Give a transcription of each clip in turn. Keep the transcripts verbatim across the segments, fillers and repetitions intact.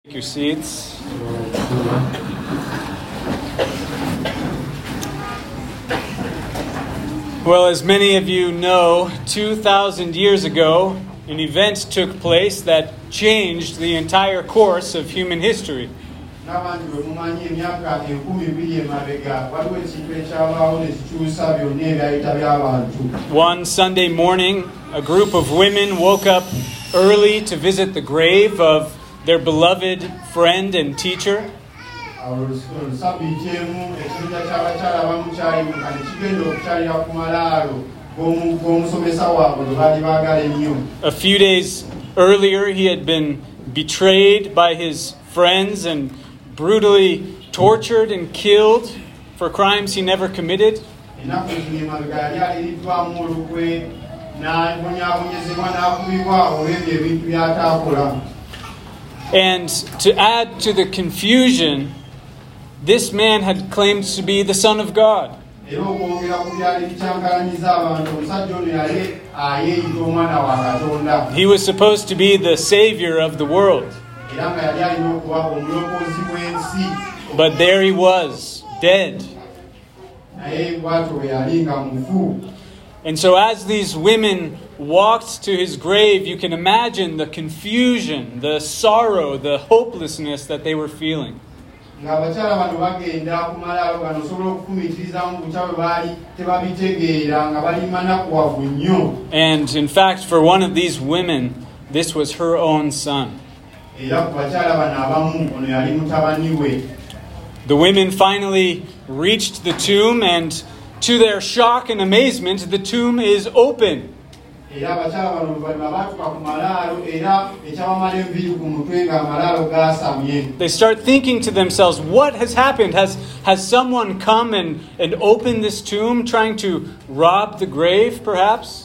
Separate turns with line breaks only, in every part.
Take your seats. Well, as many of you know, two thousand years ago, an event took place that changed the entire course of human history. One Sunday morning, a group of women woke up early to visit the grave of their beloved friend and teacher. A few days earlier, he had been betrayed by his friends and brutally tortured and killed for crimes he never committed. And to add to the confusion, this man had claimed to be the Son of God. He was supposed to be the Savior of the world. But there he was, dead. And so as these women walked to his grave, you can imagine the confusion, the sorrow, the hopelessness that they were feeling. And in fact, for one of these women, this was her own son. The women finally reached the tomb, and to their shock and amazement, the tomb is open. They start thinking to themselves, what has happened? Has has someone come and, and opened this tomb, trying to rob the grave, perhaps?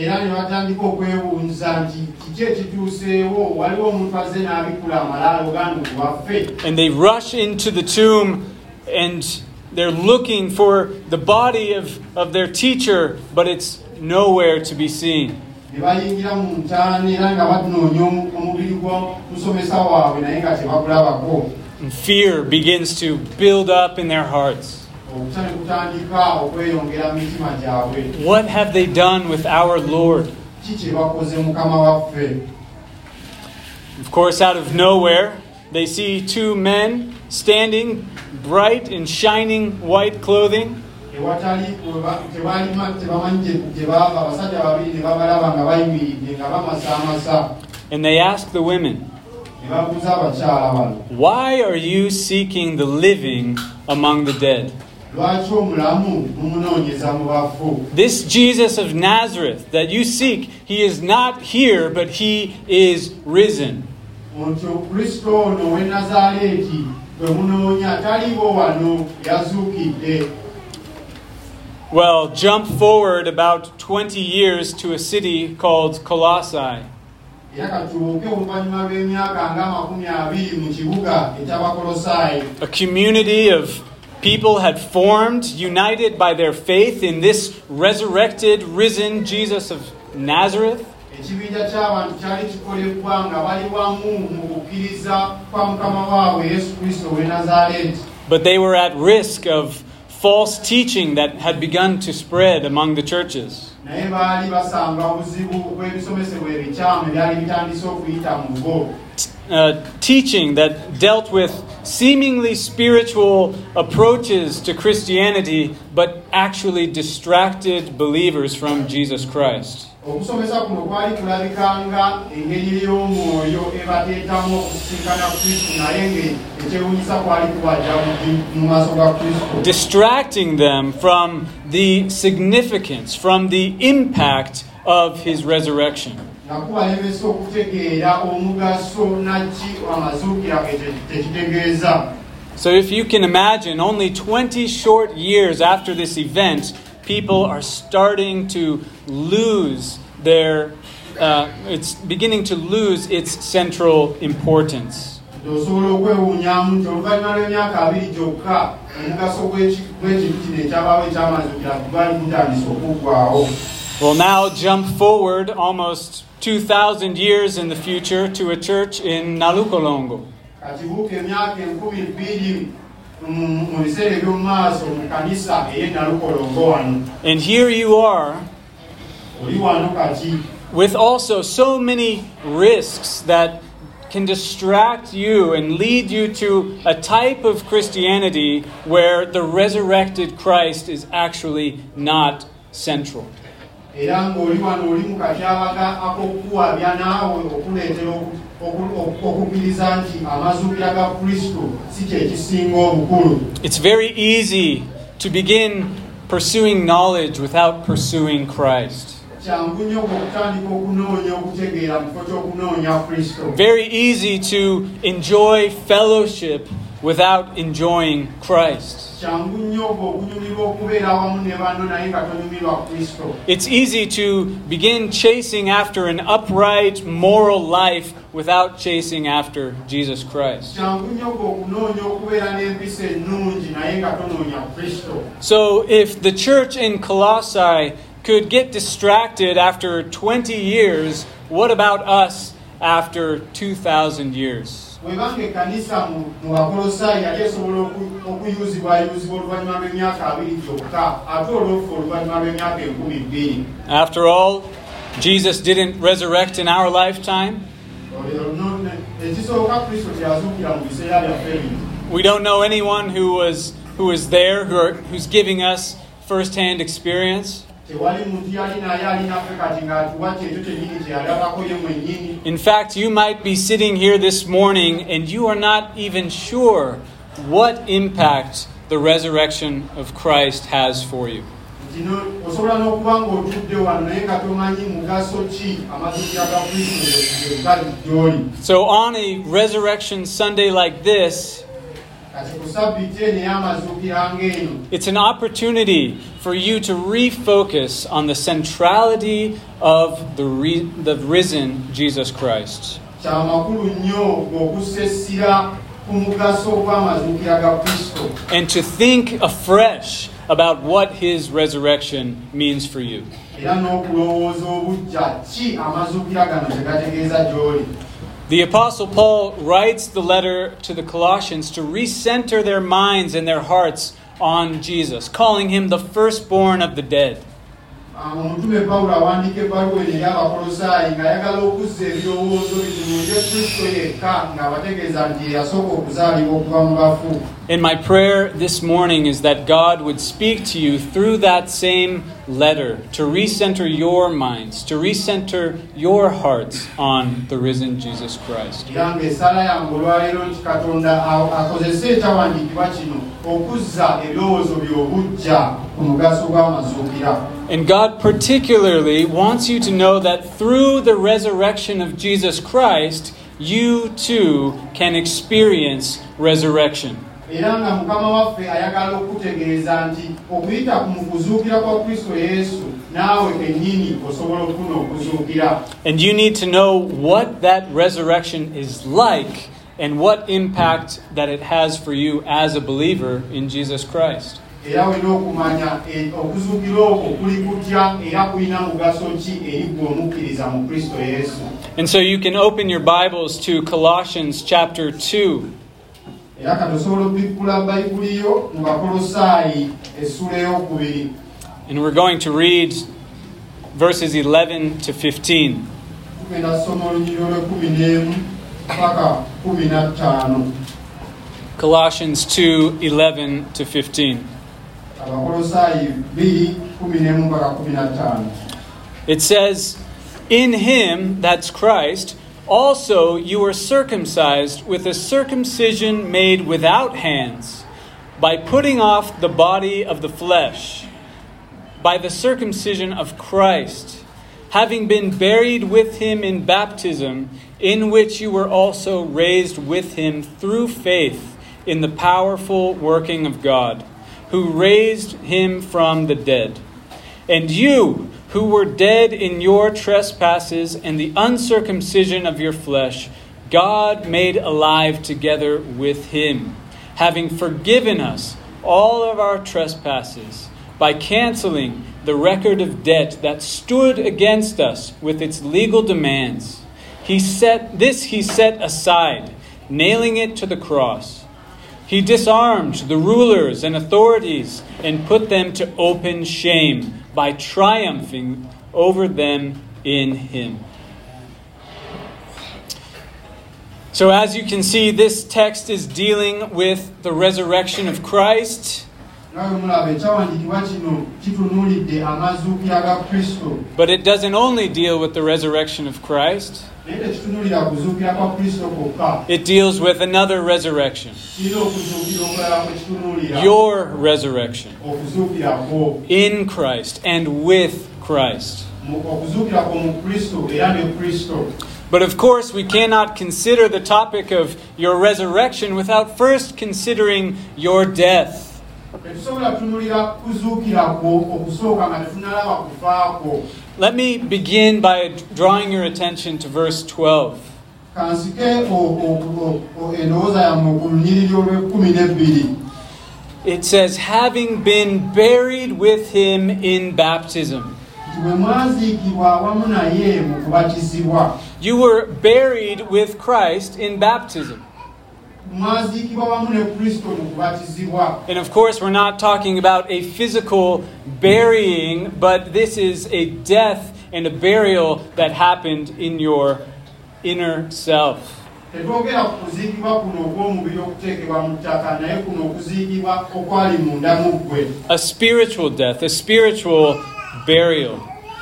And they rush into the tomb, and they're looking for the body of, of their teacher, but it's nowhere to be seen. And fear begins to build up in their hearts. What have they done with our Lord? Of course, out of nowhere, they see two men standing, bright in shining white clothing. And they ask the women, why are you seeking the living among the dead? This Jesus of Nazareth that you seek, he is not here, but he is risen. Well, jump forward about twenty years to a city called Colossae. A community of people had formed, united by their faith in this resurrected, risen Jesus of Nazareth. But they were at risk of false teaching that had begun to spread among the churches. Uh, teaching that dealt with seemingly spiritual approaches to Christianity, but actually distracted believers from Jesus Christ. Distracting them from the significance, from the impact of his resurrection. So if you can imagine, only twenty short years after this event, people are starting to lose their, uh, it's beginning to lose its central importance. Well, now jump forward almost two thousand years in the future to a church in Nalukolongo.
kakibuuka emyaka enkumi bbiri mu biseera eby'omu maaso mu kanisa ey'e Nalukolongo wano.
And here you are,
oli wano kati,
with also so many risks that can distract you and lead you to a type of Christianity where the resurrected Christ is actually not central.
Era ng'oli wano oli mu katyabaga ak'okuwabya naawe okuleetera okukkiriza nti amazuukira ga Kristo si kye kisinga obukulu.
It's very easy to begin pursuing knowledge without pursuing Christ. Very easy to enjoy fellowship without enjoying Christ. It's easy to begin chasing after an upright, moral life without chasing after Jesus Christ. So if the church in Colossae could get distracted after twenty years, what about us after two thousand years? After all, Jesus didn't resurrect in our lifetime. We don't know anyone who was who was there, who are, who's giving us first-hand experience. In fact, you might be sitting here this morning and you are not even sure what impact the resurrection of Christ has for you. So on a Resurrection Sunday like this, it's an opportunity for you to refocus on the centrality of the, re- the risen Jesus Christ. And to think afresh about what His resurrection means for you. The Apostle Paul writes the letter to the Colossians to recenter their minds and their hearts on Jesus, calling Him the firstborn of the dead. And my prayer this morning is that God would speak to you through that same letter to recenter your minds, to recenter your hearts on the risen Jesus Christ. And God particularly wants you to know that through the resurrection of Jesus Christ, you too can experience resurrection. And you need to know what that resurrection is like and what impact that it has for you as a believer in Jesus Christ. And so you can open your Bibles to Colossians chapter two. And we're going to read verses eleven to fifteen. Colossians two, eleven to fifteen. It says, "In Him," that's Christ, "also you were circumcised with a circumcision made without hands, by putting off the body of the flesh, by the circumcision of Christ, having been buried with Him in baptism, in which you were also raised with Him through faith in the powerful working of God, who raised Him from the dead. And you, who were dead in your trespasses and the uncircumcision of your flesh, God made alive together with Him, having forgiven us all of our trespasses by canceling the record of debt that stood against us with its legal demands. He set this he set aside, nailing it to the cross. He disarmed the rulers and authorities and put them to open shame by triumphing over them in Him. So as you can see, this text is dealing with the resurrection of Christ. But it doesn't only deal with the resurrection of Christ. It deals with another resurrection. Your resurrection. In Christ and with Christ. But of course, we cannot consider the topic of your resurrection without first considering your death. Let me begin by drawing your attention to verse twelve. It says, having been buried with Him in baptism. You were buried with Christ in baptism. And of course, we're not talking about a physical burying, but this is a death and a burial that happened in your inner self. A spiritual death, a spiritual burial.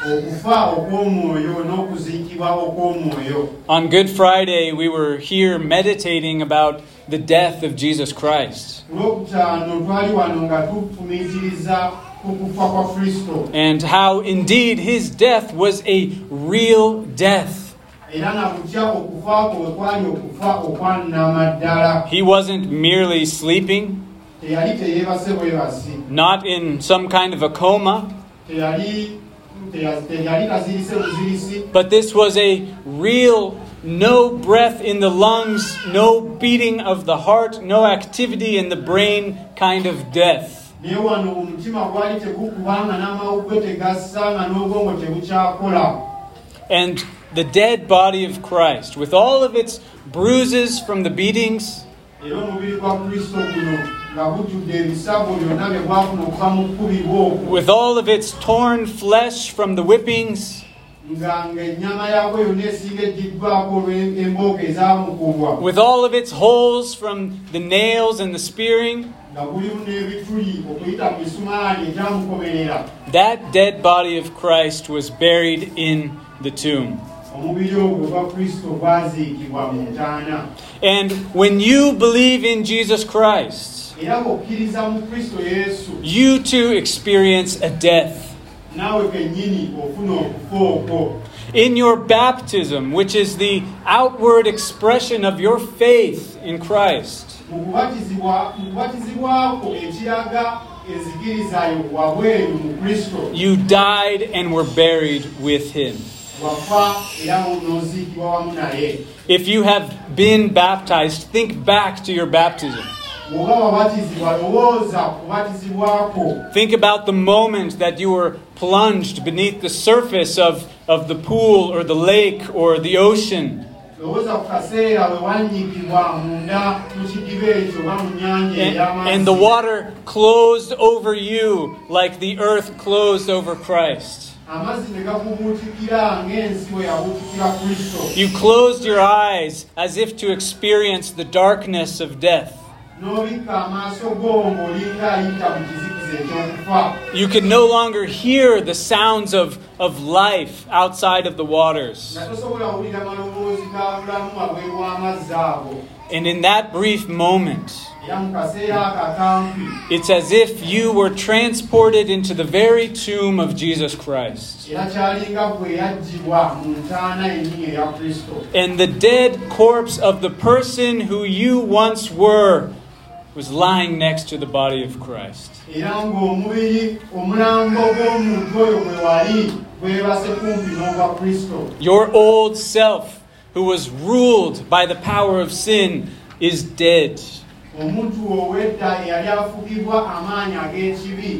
On Good Friday, we were here meditating about the death of Jesus Christ. And how indeed His death was a real death. He wasn't merely sleeping, not in some kind of a coma. But this was a real, no breath in the lungs, no beating of the heart, no activity in the brain kind of death. And the dead body of Christ, with all of its bruises from the beatings, with all of its torn flesh from the whippings, with all of its holes from the nails and the spearing, that dead body of Christ was buried in the tomb. And when you believe in Jesus Christ, you too experience a death. In your baptism, which is the outward expression of your faith in Christ, you died and were buried with Him. If you have been baptized, think back to your baptism. Think about the moment that you were plunged beneath the surface of, of the pool or the lake or the ocean. And, and the water closed over you like the earth closed over Christ. You closed your eyes as if to experience the darkness of death. You could no longer hear the sounds of, of life outside of the waters. And in that brief moment, it's as if you were transported into the very tomb of Jesus Christ. And the dead corpse of the person who you once were was lying next to the body of Christ. Your old self, who was ruled by the power of sin, is dead.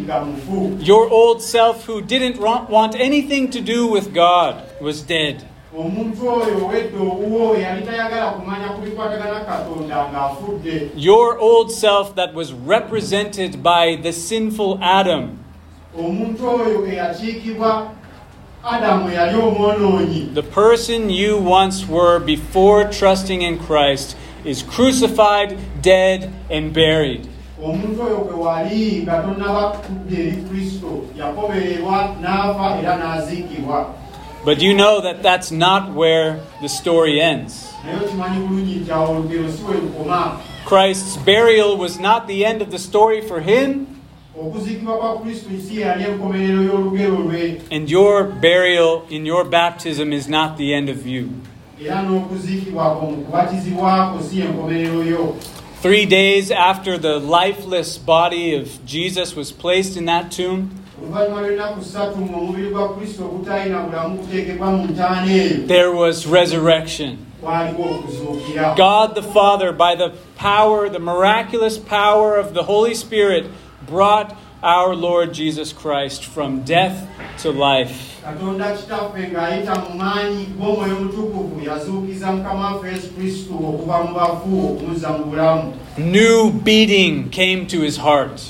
Your old self, who didn't want anything to do with God, was dead.
omuntu oyo wedde owuwo yali tayagala kumanya kubikwatagana Katonda ng'afudde.
Your old self that was represented by the sinful Adam.
Omuntu oyo eyakiikibwa Adamu yali omwonoonyi.
The person you once were before trusting in Christ is crucified, dead, and buried.
Omuntu oyo kwe wali nga tonnaba kudda eri Kristo yakomererwa n'afa era n'aziikibwa.
But you know that that's not where the story ends.
Naye okimanyi bulungi nti awo olugero si we lukoma.
Christ's burial was not the end of the story for him.
Okuziikibwa kwa Kristo si yali enkomerero y'olugero lwe.
And your burial in your baptism is not the end of you.
Era n'okuziikibwa mu kubatizibwako si enkomerero yo.
Three days after the lifeless body of Jesus was placed in that tomb, there was resurrection. God the Father, by the power, the miraculous power of the Holy Spirit, brought our Lord Jesus Christ from death to life. New beating came to his heart,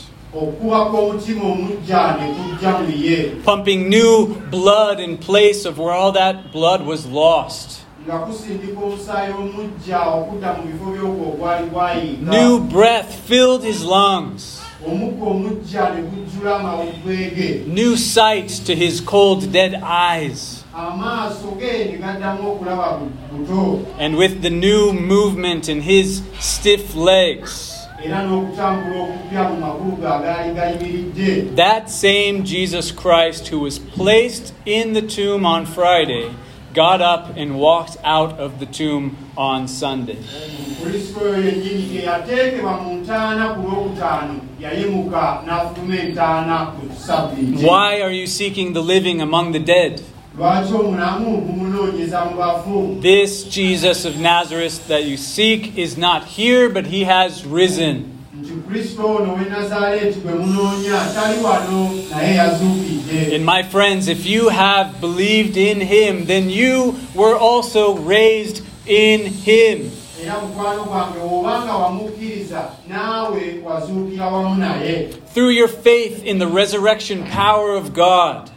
pumping new blood in place of where all that blood was lost. New breath filled his lungs. New sight to his cold, dead eyes. And with the new movement in his stiff legs, that same Jesus Christ who was placed in the tomb on Friday got up and walked out of the tomb on Sunday. Why are you seeking the living among the dead? This Jesus of Nazareth that you seek is not here, but he has risen. And my friends, if you have believed in him, then you were also raised in him. Through your faith in the resurrection power of God.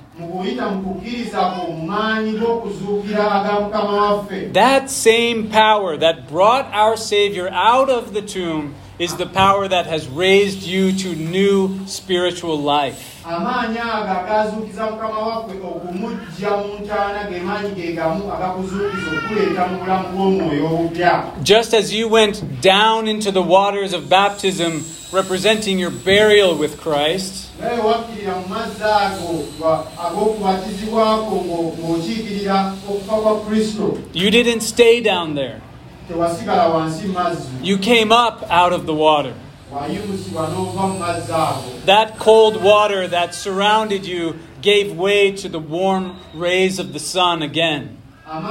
That same power that brought our Savior out of the tomb is the power that has raised you to new spiritual life. Just as you went down into the waters of baptism, representing your burial with Christ, you didn't stay down there. You came up out of the water. That cold water that surrounded you gave way to the warm rays of the sun again.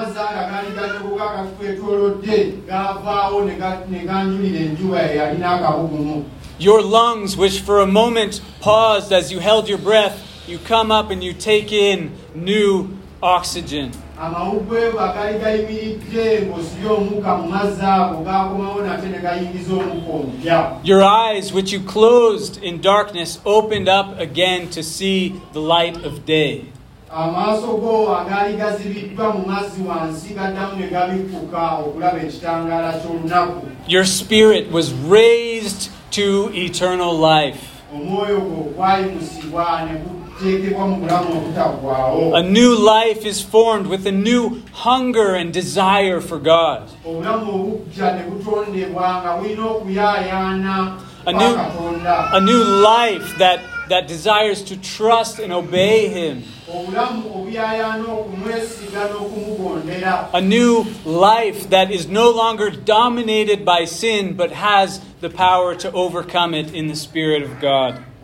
Your lungs, which for a moment paused as you held your breath, you come up and you take in new oxygen. Your eyes, which you closed in darkness, opened up again to see the light of day. Your spirit was raised to eternal life. A new life is formed with a new hunger and desire for God. A new, a new life that, that desires to trust and obey Him. A new life that is no longer dominated by sin, but has the power to overcome it in the Spirit of God.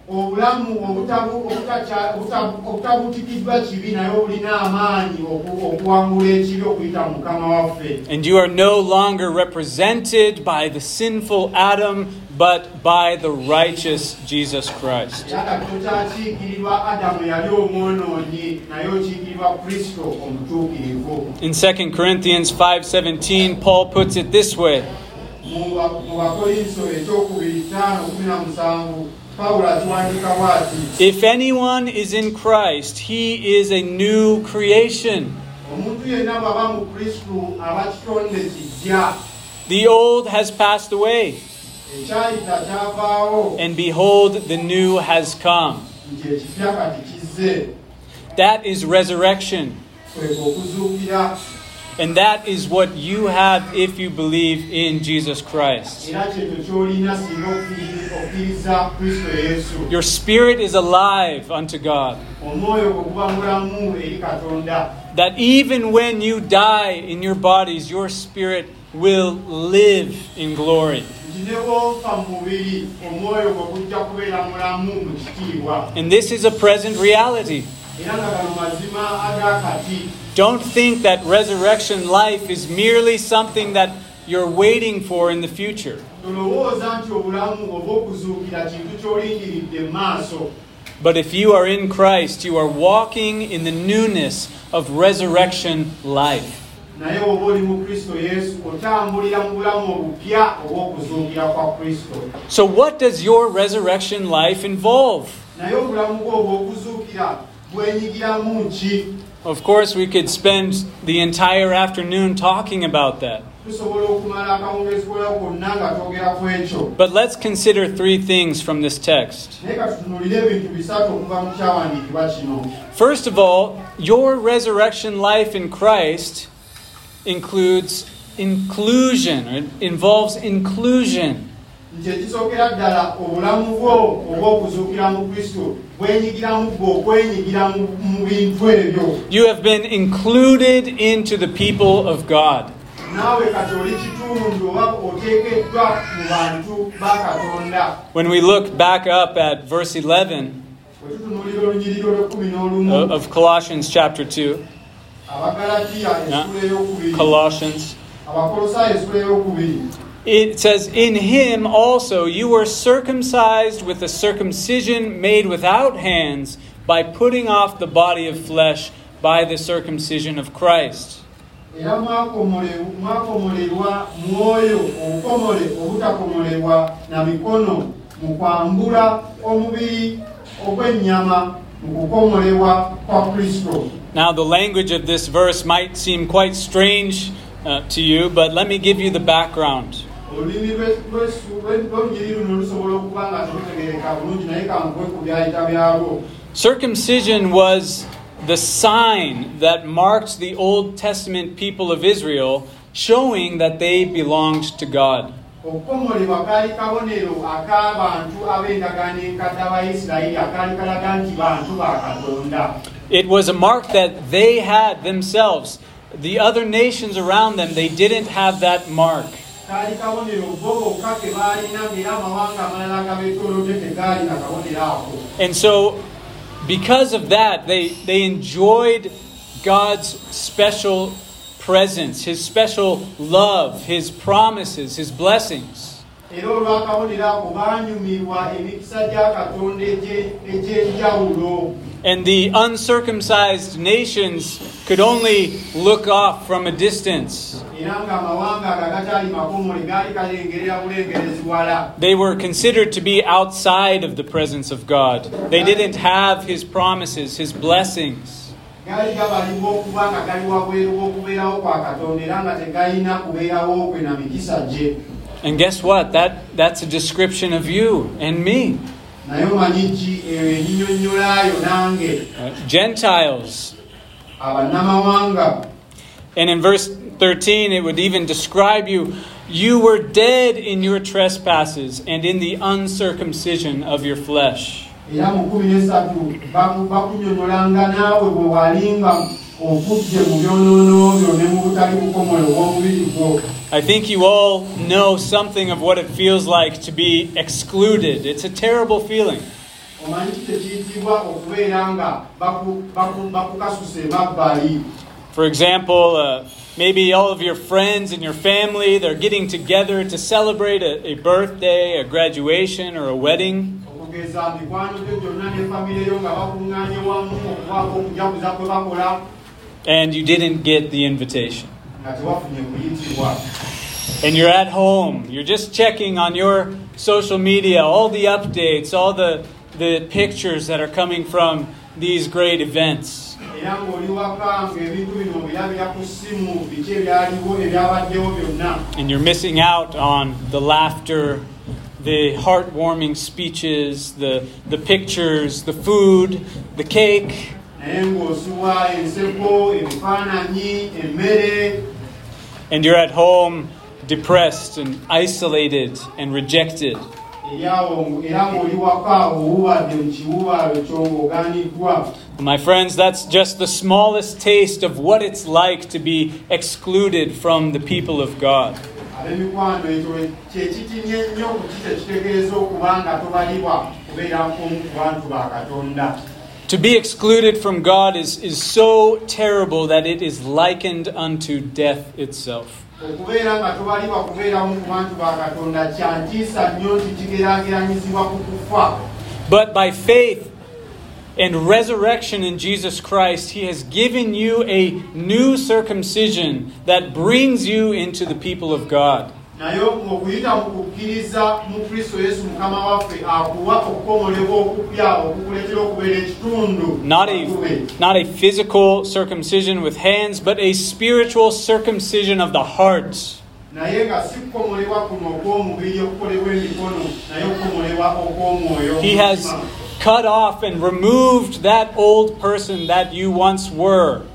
obulamu obutabu- obutacha- obutabu- obutabutikiddwa kibi naye obulina amaanyi oku- okuwangula ekibi okuyita mu Mukama waffe.
And you are no longer represented by the sinful Adam, but by the righteous Jesus Christ.
Era kati tokyakiikirirwa Adamu yali omwonoonyi naye okiikirirwa Kristo omutuukirivu.
In Second Corinthians five seventeen, Paul puts it this way.
Mu ba- mu Bakolinso ekyokubiri ttaano kumi na musanvu Pawulo akiwandiika bw'ati:
If anyone is in Christ, he is a new creation.
omuntu yenna bw'aba mu Kristo aba kitonde kijja,
The old has passed away,
ekyayita kyavaawo,
and behold, the new has come.
nti ekipya kati kizze.
That is resurrection.
Kwe okuzuukira,
And that is what you have if you believe in Jesus Christ.
era kyekyo ky'olina singa okkiri- okkiriza Kristo Yesu.
Your spirit is alive unto God.
Omwoyo gwe guba mulamu eri Katonda.
That even when you die in your bodies, your spirit will live in glory.
Nti ne bw'ofa mu mubiri, omwoyo gwe gujja kubeera mulamu mu kitiibwa.
And this is a present reality.
Era nga gano mazima ag'akati.
Don't think that resurrection life is merely something that you're waiting for in the future.
Tolowooza nti obulamu oba okuzuukira kintu ky'olindiridde mu maaso.
But if you are in Christ, you are walking in the newness of resurrection life.
Naye oba oli mu Kristo Yesu, otambulira mu bulamu obupya obw'okuzuukira kwa Kristo.
So what does your resurrection life involve?
Naye obulamu bwo obw'okuzuukira bwenyigiramu ki?
Of course, we could spend the entire afternoon talking about that.
Tusobola okumala akawungeezi kolawo konna nga twogera ku ekyo.
But let's consider three things from this text.
Naye ka tutunuulire ebintu bisatu okuva mu kyawandiikibwa kino.
First of all, your resurrection life in Christ includes inclusion, or it involves inclusion.
Nti ekisookera ddala obulamu bwo obw'okuzuukira mu Kristo bwenyigiramu gwe okwenyigira mu mu bintu ebyo.
You have been included into the people of God.
Naawe kati oli kitundu oba oteekeddwa mu bantu ba Katonda.
When we look back up at verse eleven
Bwe tutunuulira olunyiriri olw'ekkumi n'olumu,
of Colossians chapter two,
Abagalatiya essula ey'okubiri,
Colossians,
Abakolosaayo essula ey'okubiri,
it says, "In him also you were circumcised with a circumcision made without hands, by putting off the body of flesh by the circumcision of Christ."
era mwakomole- mwakomolerwa mwoyo obukomole obutakomolebwa na mikono mu kwambula omubiri ogw'ennyama mu kukomolebwa kwa Kristo.
Now, the language of this verse might seem quite strange uh, to you, but let me give you the background.
Olulimi lwe- lwesu- lwe- lw'olunyiriri luno lusobola okuba nga terutegereka bulungi naye kankwe ku byayita byalwo.
Circumcision was the sign that marked the Old Testament people of Israel, showing that they belonged to God.
Okukomolebwa kaali kabonero ak'abantu ab'endagaano enkadde Abayisirayiri akaali kalaga nti bantu ba Katonda.
It was a mark that they had themselves. The other nations around them, they didn't have that mark.
Kaali kabonero bo bokka ke baalina ng'era amawanga amalala agabeetoolodde tegaali na kabonero ako.
And so, because of that, they, they enjoyed God's special presence, His special love, His promises, His blessings.
Era olw'akabonero ako baanyumirwa emikisa gya Katonda egye- egy'enjawulo.
And the uncircumcised nations could only look off from a distance.
Era ng'amawanga ago agataali makomole gaali galengerera bulengerezi wala.
They were considered to be outside of the presence of God. They didn't have His promises, His blessings.
Gaali gabalibwa okuba nga gali wabweru w'okubeerawo kwa Katonda era nga tegalina kubeerawo kwe na mikisa gye.
And guess what? That, that's a description of you and me.
Naye omanyi ki eyo enyinyonnyolaayo nange
Uh, Gentiles.
abannamawanga.
And in verse thirteen, it would even describe you. You were dead in your trespasses and in the uncircumcision of your flesh.
Era mu kumi n'esatu baku- bakunnyonnyolanga naawe bwe walinga ofudde mu byonoono byo ne mu butali bukomole obw'omubiri gwo.
I think you all know something of what it feels like to be excluded. It's a terrible feeling.
omanyi tekiyitibwa okubeera nga bakukasusa emabbali.
For example, uh, maybe all of your friends and your family, they're getting together to celebrate a, a birthday, a graduation, or a wedding. And you didn't get the invitation. And you're at home. You're just checking on your social media, all the updates, all the, the pictures that are coming from these great events. And you're missing out on the laughter, the heartwarming speeches, the, the pictures, the food, the cake. And you're at home depressed and isolated and rejected. My friends, that's just the smallest taste of what it's like to be excluded from the people of God. To be excluded from God is, is so terrible that it is likened unto death itself. But by faith and resurrection in Jesus Christ, He has given you a new circumcision that brings you into the people of God. Not a, not a physical circumcision with hands, but a spiritual circumcision of the heart. He has cut off and removed that old person that you once were.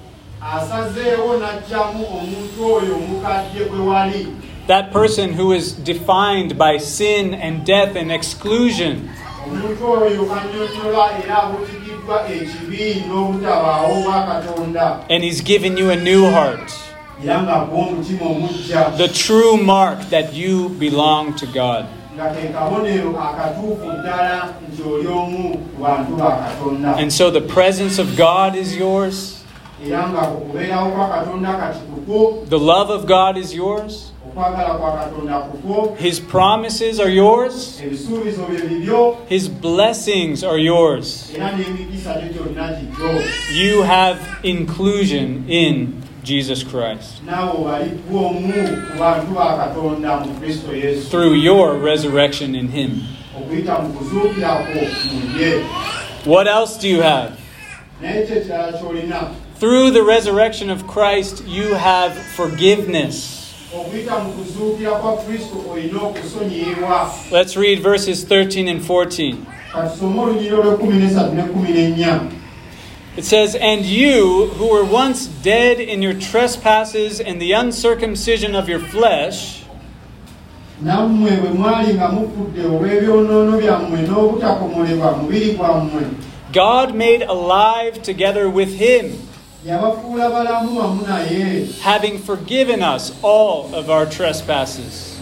That person who is defined by sin and death and exclusion. And He's given you a new heart. The true mark that you belong to God. And so the presence of God is yours. The love of God is yours. His promises are yours. His blessings are yours. You have inclusion in Jesus Christ through your resurrection in Him. What else do you have? Through the resurrection of Christ, you have forgiveness. Let's read verses thirteen and fourteen. It says, "And you, who were once dead in your trespasses and the uncircumcision of your flesh, God made alive together with Him, having forgiven us all of our trespasses,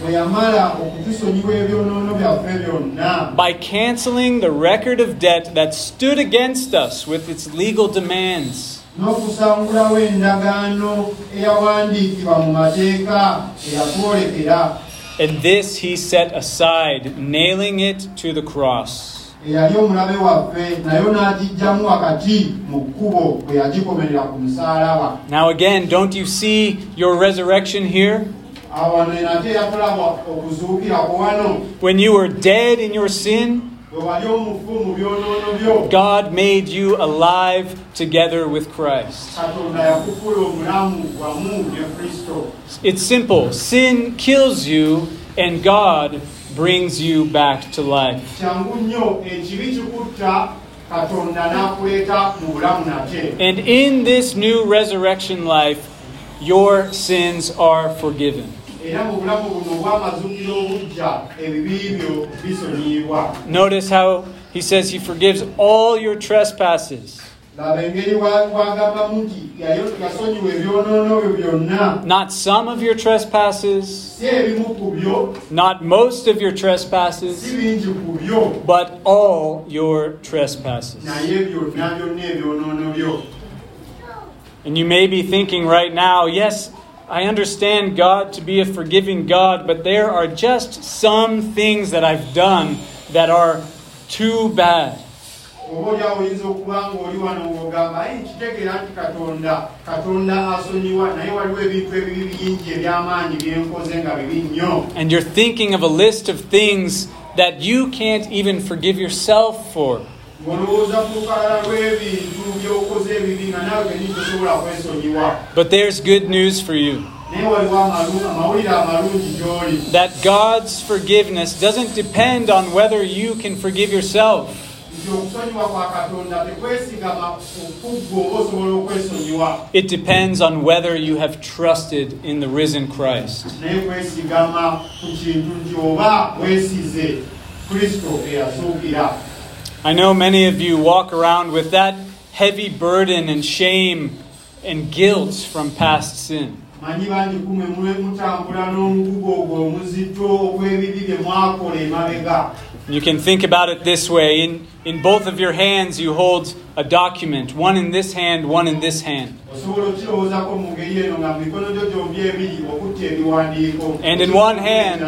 by canceling the record of debt that stood against us with its legal demands. And this He set aside, nailing it to the cross." Now again, don't you see your resurrection here? When you were dead in your sin, God made you alive together with Christ. It's simple. Sin kills you, and God brings you back to life. And in this new resurrection life, your sins are forgiven. Notice how He says He forgives all your trespasses.
laba engeri bw'agambamu nti yasonyiwa ebyonoono byo byonna,
not some of your trespasses,
si ebimu ku byo,
not most of your
si
trespasses,
bingi ku byo,
but all your trespasses.
naye byonna byonna ebyonoono byo.
And you may be thinking right now, yes, I understand God to be a forgiving God, but there are just some things that I've done that are too bad.
Oba olyawo oyinza okuba ng'oli wano ng'ogamba aye nkitegeera nti katonda katonda asonyiwa naye waliwo ebintu ebibi bingi eby'amaanyi bye nkoze nga bibi nnyo.
And you're thinking of a list of things that you can't even forgive yourself for.
Ng'olowooza ku lukalala lw'ebintu by'okoze ebibi nga naawe kennyini tosobola kwesonyiwa.
But there's good news for you.
Naye waliwo amalu- amawulire amalungi gy'oli.
That God's forgiveness doesn't depend on whether you can forgive yourself.
Nti okusonyiwa kwa Katonda tekwesigama ku ggwe oba osobola okwesonyiwa.
It depends on whether you have trusted in the risen Christ.
Naye kwesigama ku kintu nti oba weesize Kristo eyazuukira.
I know many of you walk around with that heavy burden and shame and guilt from past sin.
Manyi bangi kumwe mwe mutambula n'omugugu ogwo omuzito ogw'ebibi bye mwakola emabega.
You can think about it this way. In, in both of your hands you hold a document, one in this hand, one in this hand.
Osobola okirowoozako mu ngeri eno nga mu mikono gyo gyombi ebiri okutte ebiwandiiko.
And in one hand-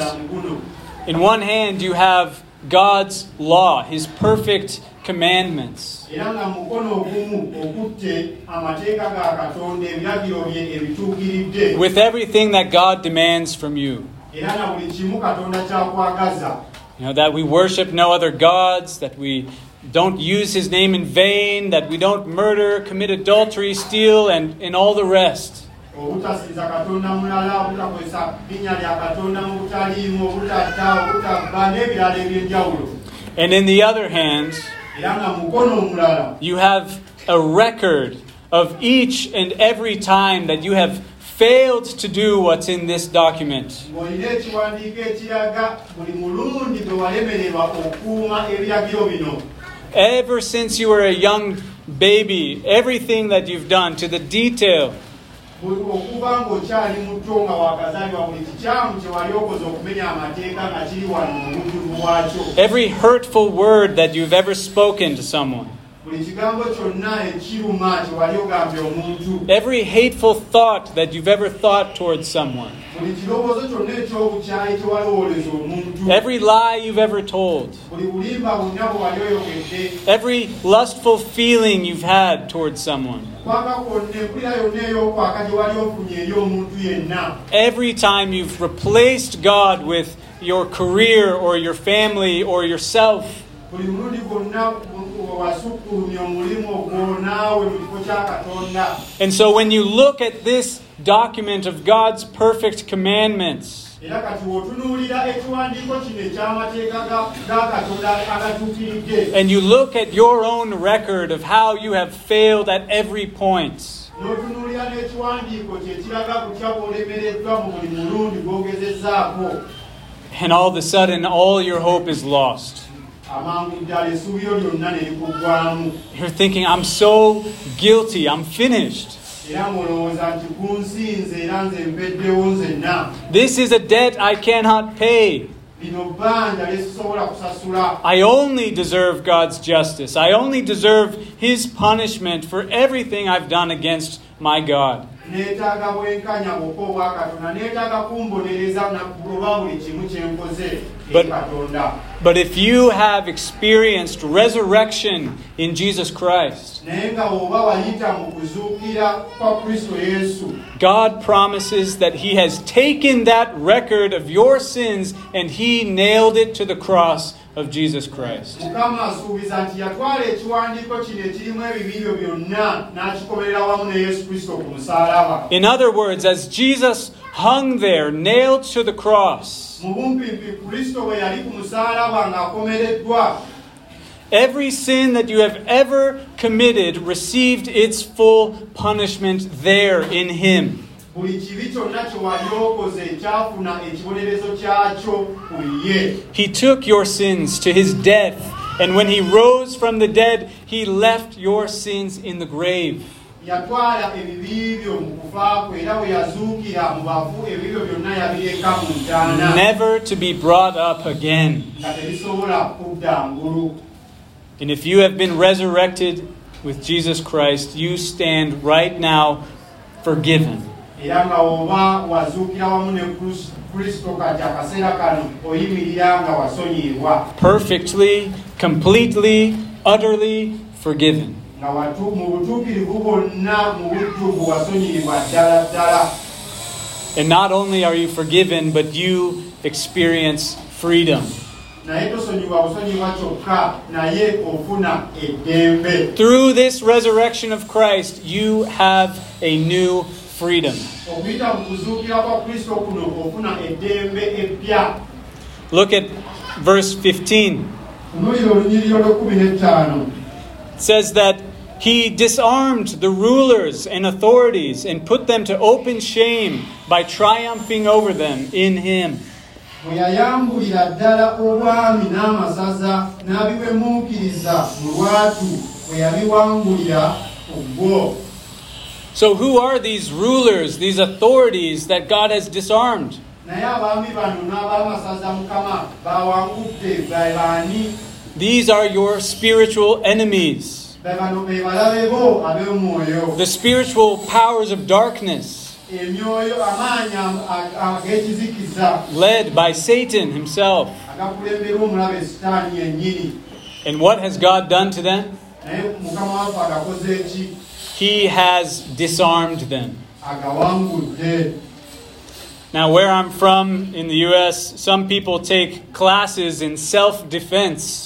In one hand you have God's law, His perfect commandments.
Era nga mu mukono ogumu okutte amateeka ga Katonda ebiragiro bye ebituukiridde.
With everything that God demands from you.
Era na buli kimu Katonda kyakwagaza.
You know, that we worship no other gods, that we don't use His name in vain, that we don't murder, commit adultery, steal, and, and all the rest.
Obutasinza Katonda mulala, obutakozesa linnya lya Katonda mu butaliimu, obutatta, obutabba n'ebirala eby'enjawulo.
And in the other hand,
Era nga mu mukono omulala
you have a record of each and every time that you have failed to do what's in this document.
ng'olina ekiwandiiko ekiraga buli mulundi gwe walemererwa okukuuma ebiragiro bino.
Ever since you were a young baby, everything that you've done to the detail,
Buli okuva ng'okyali muto nga wakazaalibwa buli kikyamu kye wali okoze okumenya amateeka nga kiri wano mu bujjuvu bwakyo.
every hurtful word that you've ever spoken to someone,
Buli kigambo kyonna ekiruma kye wali ogambye omuntu.
every hateful thought that you've ever thought towards someone,
Buli kirowoozo kyonna eky'obukyayi kye walowooleza omuntu.
every lie you've ever told,
Buli bulimba bwonna bwe wali oyogedde.
every lustful feeling you've had towards someone,
Kwaka kwonna empulira yonna ey'okwaka gye wali ofunye eri omuntu yenna.
every time you've replaced God with your career or your family or yourself,
Buli mulundi gwonna wasukkulumya omulimu ogwo naawe mu kifo kya Katonda.
and so when you look at this document of God's perfect commandments,
Era kati w'otunuulira ekiwandiiko kino eky'amateeka ga ga Katonda agatuukiridde.
and you look at your own record of how you have failed at every point,
N'otunuulira n'ekiwandiiko kye kiraga kutya bw'olemereddwa mu buli mulundi gw'ogezezzaako.
and all of a sudden all your hope is lost.
Amangu ddala essuubi lyo lyonna ne likuggwaamu.
You're thinking, I'm so guilty, I'm finished.
Era ng'olowooza nti gunsinze era nze mpeddewo nzenna.
This is a debt I cannot pay.
Lino bbanja lye sisobola kusasula.
I only deserve God's justice. I only deserve His punishment for everything I've done against my God.
Neetaaga bwenkanya bwokka obwa Katonda, neetaaga kumbonereza olwa buli kimu kye nkoze eri
But-
Katonda.
But if you have experienced resurrection in Jesus Christ,
Naye nga bw'oba wayita mu kuzuukira kwa Kristo Yesu,
God promises that He has taken that record of your sins and He nailed it to the cross of Jesus Christ.
Mukama asuubiza nti yatwala ekiwandiiko kino ekirimu ebibi byo byonna n'akikomerera wamu ne Yesu Kristo ku musaalaba.
In other words, as Jesus hung there, nailed to the cross,
Mu bumpimpi Kristo bwe yali ku musaalaba ng'akomereddwa,
every sin that you have ever committed received its full punishment there in Him.
buli kibi kyonna kye wali okoze kyafuna ekibonerezo kyakyo ku ye.
He took your sins to His death And when he rose from the dead, he left your sins in the grave.
Yatwala ebibi byo mu kufa kwe era bwe yazuukira mu bafu ebibyo byonna yabireka mu ntaana.
Never to be brought up again.
Nga tebisobola kudda ngulu.
And if you have been resurrected with Jesus Christ, you stand right now forgiven.
Era nga oba wazuukira wamu ne Kristo kati akaseera kano oyimirira nga wasonyiyibwa.
Perfectly, completely, utterly forgiven.
Nga watu mu butuukirivu bwonna mu bujjuvu wasonyiyibwa ddala ddala.
And not only are you forgiven, but you experience freedom.
Naye tosonyibwa busonyibwa kyokka naye ofuna eddembe.
Through this resurrection of Christ, you have a new freedom.
Okuyita mu kuzuukira kwa Kristo kuno ofuna eddembe eppya.
Look at verse fifteen.
Tunuulira olunyiriro lw'ekkumi n'ettaano.
It says that he disarmed the rulers and authorities and put them to open shame by triumphing over them in him.
Bwe yayambulira ddala obwami n'amasaza n'abiwemuukiriza mu lwatu bwe yabiwangulira obwo.
So who are these rulers, these authorities that God has disarmed?
Naye abaami bano n'ab'amasaza Mukama bawangudde be baani?
These are your spiritual enemies.
Be bano be balabe bo ab'omwoyo.
The spiritual powers of darkness,
Emyoyo amaanyi ag'ekizikiza
led by Satan himself.
agakulemberwa omulabe Sitaani yennyini.
And what has God done to them?
Naye Mukama waffe agakoze eki?
He has disarmed them.
Agawangudde.
Now, where I'm from in the U S, some people take classes in self-defense.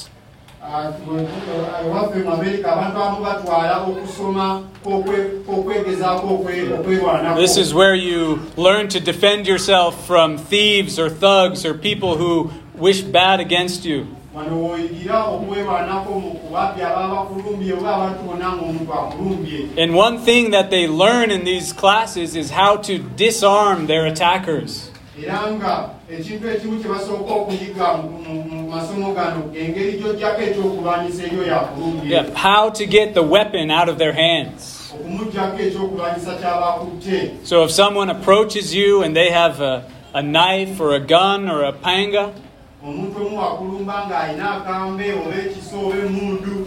Ewaffe mu Amerika abantu abamu batwala okusoma okwegezaako okwerwanako.
This is where you learn to defend yourself from thieves or thugs or people who wish bad against you.
Wano oyigira okwerwanako mu kubabbi ababa bakulumbye oba abantu bonna ng'omuntu akulumbye.
And one thing that they learn in these classes is how to disarm their attackers.
Era nga ekintu ekimu kye basooka okuyiga mu masomo gano engeri gy'ojjako ekyokulwanyisa eyo yakulumbye.
Yeah, how to get the weapon out of their hands.
Okumuggyako ekyokulwanyisa ky'abakutte.
So if someone approaches you and they have a, a knife or a gun or a panga,
Omuntu omu akulumba ng'alina akambe oba ekiso oba emmundu.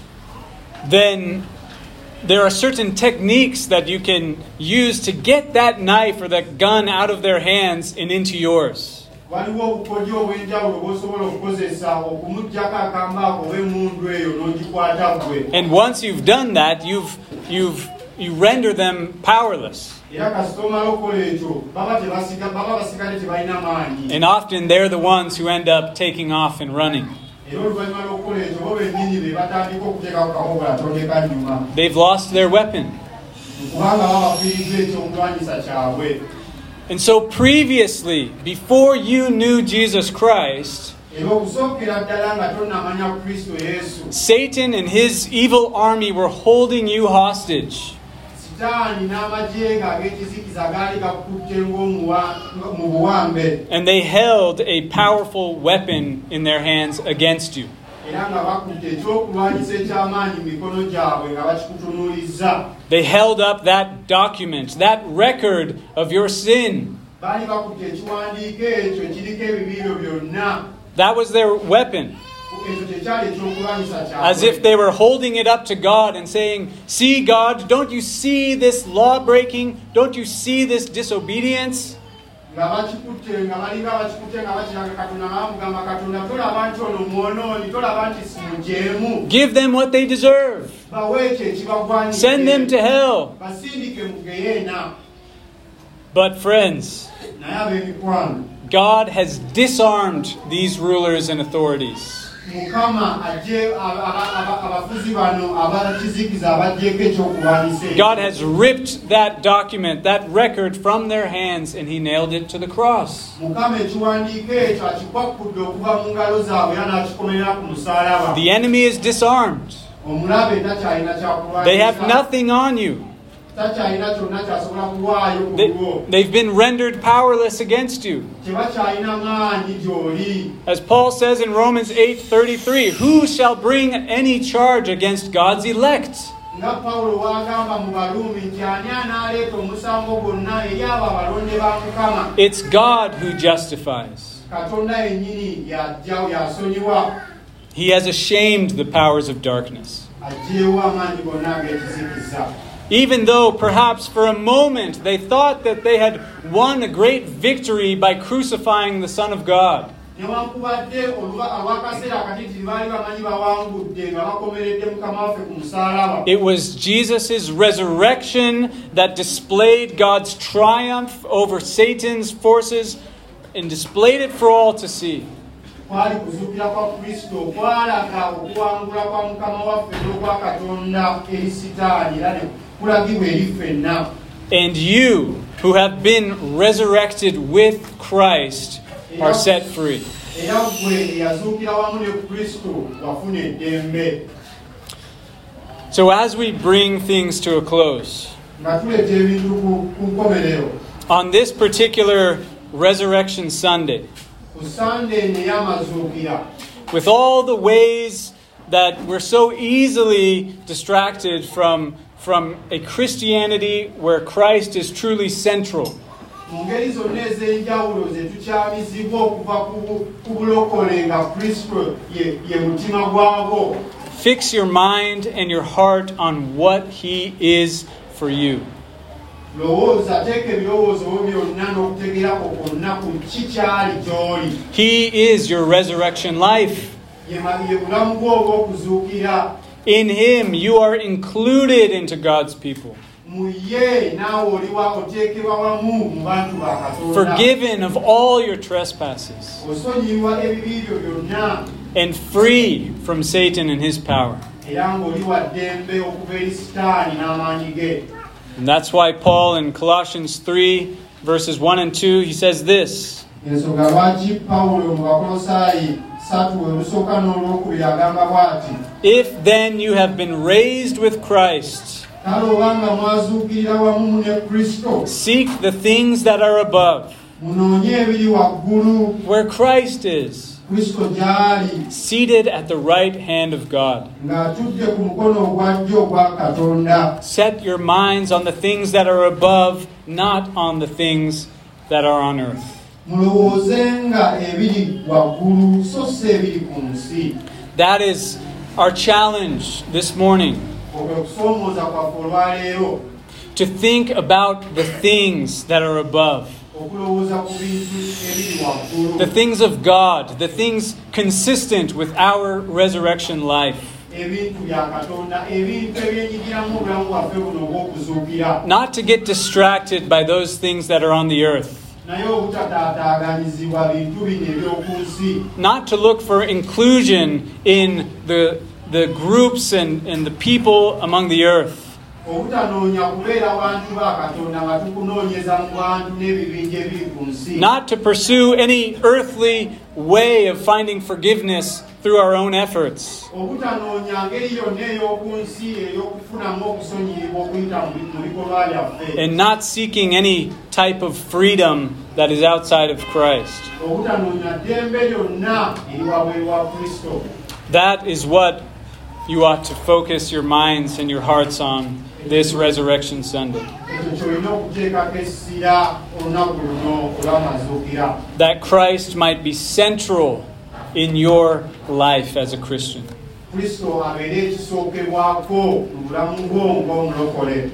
then there are certain techniques that you can use to get that knife or that gun out of their hands and into yours.
Waliwo obukodyo obw'enjawulo bw'osobola okukozesa okumuggyako akambe ako oba emmundu eyo n'ogikwata ggwe.
And once you've done that, you've you've you render them powerless.
Era kasita omala okukola ekyo baba tebasiga baba basigale tebalina maanyi.
And often they're the ones who end up taking off and running.
Era oluvannyuma lw'okukola ekyo bo bennyini be batandika okuteekako kakobola tondeka nnyuma.
They've lost their weapon.
Kubanga baba bafiiriza ekyokulwanyisa kyabwe.
And so previously, before you knew Jesus Christ,
Era okusookera ddala nga tonnamanya Kristo Yesu.
Satan and his evil army were holding you hostage.
Sitaani n'amagye ge ag'ekizikiza gaali gakutte ng'omu buwambe.
And they held a powerful weapon in their hands against you.
Era nga bakutte ekyokulwanyisa eky'amaanyi mu mikono gyabwe nga bakikutunuulizza.
They held up that document, that record of your sin.
Baali bakutte ekiwandiiko ekyo ekiriko ebibiiro byonna.
That was their weapon.
Ekyo kye kyali ekyokulwanyisa kyabwe.
As if they were holding it up to God and saying, "See, God, don't you see this law breaking? Don't you see this disobedience?"
Nga bakikutte nga balinga bakikutte nga bakiranga Katonda nga bamugamba Katonda tolaba nti ono mwonoonyi tolaba nti si mujeemu.
Give them what they deserve.
Bawe ekyo ekibagwanidde.
Send them to hell.
Basindike mu geyeena.
But friends,
Naye ab'emikwano,
God has disarmed these rulers and authorities.
Mukama ajje abafuzi bano abakizikiza abaggyeko ekyokulwanyisa ekyo.
God has ripped that document, that record from their hands, and He nailed it to the cross.
Mukama ekiwandiiko ekyo akikwakudde okuva mu ngalo zaabwe era n'akikomerera ku musaalaba.
The enemy is disarmed.
Omulabe takyalina kyakulwanyisa.
They have nothing on you.
takyalina kyonna kyasobola kuwaayo ku
They,
lwo.
they've been rendered powerless against you.
Tebakyalina maanyi gy'oli.
As Paul says in Romans eight thirty-three, who shall bring any charge against God's elect?
Nga Pawulo w'agamba mu Baluumi nti ani anaaleeta omusango gwonna eri abo abalonde ba Mukama.
It's God who justifies.
Katonda yennyini y'ajja y'asonyiwa.
He has ashamed the powers of darkness.
Aggyeewo amaanyi gonna ag'ekizikiza.
Even though perhaps for a moment they thought that they had won a great victory by crucifying the Son of God.
Newankubadde olw'akaseera akatitiri baali bamanyi bawangudde nga bakomeredde Mukama waffe ku musalaba.
It was Jesus' resurrection that displayed God's triumph over Satan's forces and displayed it for all to see.
Kwali kuzuukira kwa Kristo kwalaga okuwangula kwa Mukama waffe n'okwa Katonda eri Sitaani era ne kulagibwa eri ffenna.
And you, who have been resurrected with Christ, are set free.
Era ggwe eyazuukira wamu ne Kristo wafuna eddembe.
So as we bring things to a close,
Nga tuleeta ebintu ku ku nkomerero.
on this particular Resurrection Sunday,
Ku Sunday eno ey'amazuukira,
with all the ways that we're so easily distracted from, from a Christianity where Christ is truly central,
mu ngeri zonna ez'enjawulo ze tukyamizibwa okuva ku ku bulokole nga Kristo ye ye mutima gwabo.
fix your mind and your heart on what He is for you.
Lowooza, teeka ebirowoozo byo byonna n'okutegeerako kwonna ku ki kyali gy'oli.
He is your resurrection life.
Ye ma- ye bulamu bwo obw'okuzuukira.
In Him, you are included into God's people,
Mu ye naawe oliwa oteekebwa wamu mu bantu ba Katonda.
forgiven of all your trespasses,
Osonyiwa ebibi byo byonna
and free from Satan and his power.
era ng'oliwa ddembe okuva eri Sitaani n'amaanyi ge.
And that's why Paul in Colossians three, verses one and two, he says this:
Ensonga lwaki Pawulo mu Bakolosaayi ssatu olusooka n'olwokubiri agamba bw'ati:
If then you have been raised with Christ,
kale obanga mwazuukirira wamu ne Kristo,
seek the things that are above,
munoonye ebiri waggulu,
where Christ is,
Kristo gy'ali,
seated at the right hand of God.
ng'atudde ku mukono ogwa ddyo ogwa Katonda.
Set your minds on the things that are above, not on the things that are on earth.
Mulowoozenga ebiri waggulu so si ebiri ku nsi.
That is our challenge this morning,
Okwe kusoomooza kwaffe olwaleero,
to think about the things that are above,
okulowooza ku bintu ebiri waggulu,
the things of God, the things consistent with our resurrection life.
ebintu bya Katonda, ebintu ebyenyigiramu obulamu bwaffe buno obw'okuzuukira.
Not to get distracted by those things that are on the earth.
Naye obutataataaganyizibwa bintu bino eby'oku nsi.
Not to look for inclusion in the, the groups and, and the people among the earth.
Obutanoonya kubeera bantu ba Katonda nga tukunoonyeza mu bantu n'ebibinja ebiri ku nsi.
Not to pursue any earthly way of finding forgiveness through our own efforts.
Obutanoonya ngeri yonna ey'oku nsi ey'okufunamu okusonyiibwa okuyita mu bi- mu bikolwa byaffe.
And not seeking any type of freedom that is outside of Christ.
Obutanoonya ddembe lyonna eri wabweru wa Kristo.
That is what you ought to focus your minds and your hearts on this Resurrection Sunday.
Ekyo ky'olina okuteekako essira olunaku luno olw'amazuukira.
That Christ might be central in your life as a Christian.
Kristo abeere ekisookebwako mu bulamu bwo ng'omulokole.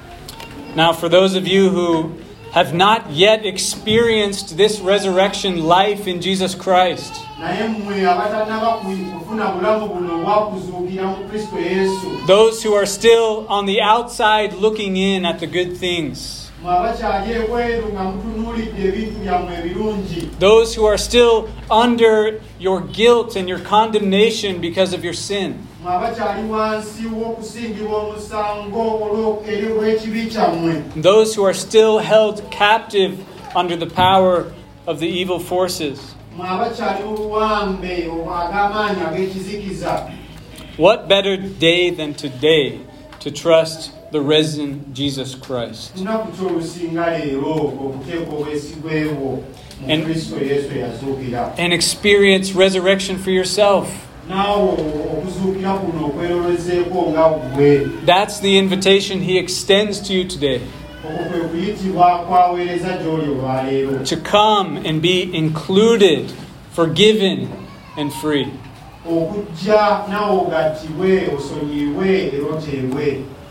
Now, for those of you who have not yet experienced this resurrection life in Jesus Christ,
Naye mmwe abatannaba kufuna bulamu buno obwakuzuukira mu Kristo Yesu,
those who are still on the outside looking in at the good things,
mmwe abakyali ebweru nga mutunuulidde ebintu byammwe ebirungi,
those who are still under your guilt and your condemnation because of your sin,
mmwe abakyali wansi w'okusingibwa omusango olwo- eri olw'ekibi kyammwe,
those who are still held captive under the power of the evil forces.
mmwe abakyali mu buwambe ag'amaanyi ag'ekizikiza.
What better day than today to trust the risen Jesus Christ.
Lunaku ky'olusinga leero okuteeka obwesigwe bwo mu Kristo Yesu eyazuukira.
And experience resurrection for yourself.
Naawe okuzuukira kuno okwerolezeeko nga ggwe.
That's the invitation he extends to you today.
Okwo kwe kuyitibwa kwaweereza gy'oli olwaleero.
To come and be included, forgiven, and free.
Okujja naawe ogattibwe, osonyiibwe era oteebwe.